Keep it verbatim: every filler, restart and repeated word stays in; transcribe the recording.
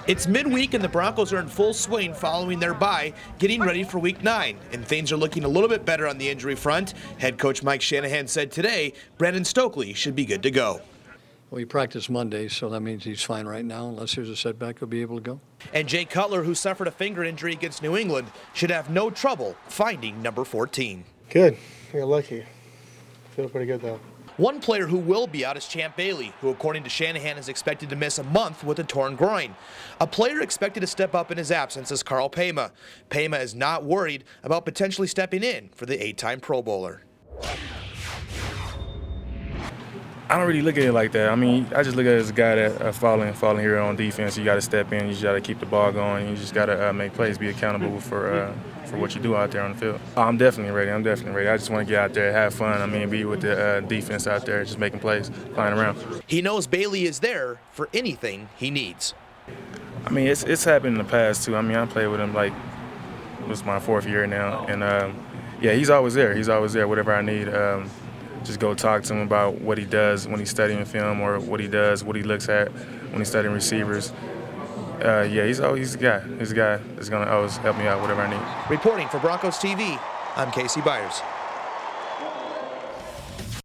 It's midweek and the Broncos are in full swing following their bye, getting ready for week nine. And things are looking a little bit better on the injury front. Head coach Mike Shanahan said today Brandon Stokely should be good to go. Well, he practiced Monday, so that means he's fine right now. Unless there's a setback, he'll be able to go. And Jay Cutler, who suffered a finger injury against New England, should have no trouble finding number fourteen. Good. I got lucky. Feel pretty good, though. One player who will be out is Champ Bailey, who according to Shanahan is expected to miss a month with a torn groin. A player expected to step up in his absence is Carl Pema. Pema is not worried about potentially stepping in for the eight-time Pro Bowler. I don't really look at it like that. I mean, I just look at it as a guy that uh, falling, falling here on defense. You got to step in. You just got to keep the ball going. You just got to uh, make plays, be accountable for uh, for what you do out there on the field. I'm definitely ready. I'm definitely ready. I just want to get out there, have fun. I mean, be with the uh, defense out there, just making plays, flying around. He knows Bailey is there for anything he needs. I mean, it's it's happened in the past too. I mean, I played with him like this is my fourth year now, and um, yeah, he's always there. He's always there. Whatever I need. Um, Just go talk to him about what he does when he's studying film or what he does, what he looks at when he's studying receivers. Uh, yeah, he's always a guy. He's a guy that's going to always help me out, whatever I need. Reporting for Broncos T V, I'm Casey Byers.